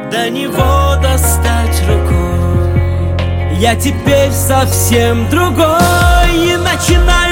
до него достать рукой. Я теперь совсем другой и начинаю